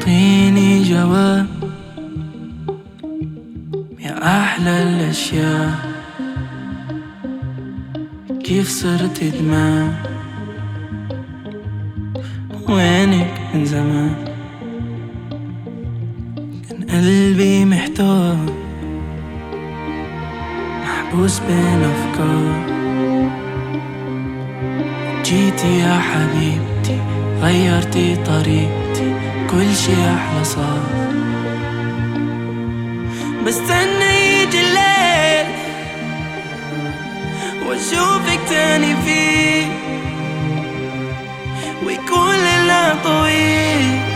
اعطيني جواب يا أحلى الأشياء، كيف صرت دماء؟ وينك من زمان؟ كان قلبي محتار محبوس بين أفكار. جيتي يا حبيبتي غيرتي طريقتي، كل شي أحلى صار. بستنى يجي الليل واشوفك تاني فيه، ويكون ليلنا طويل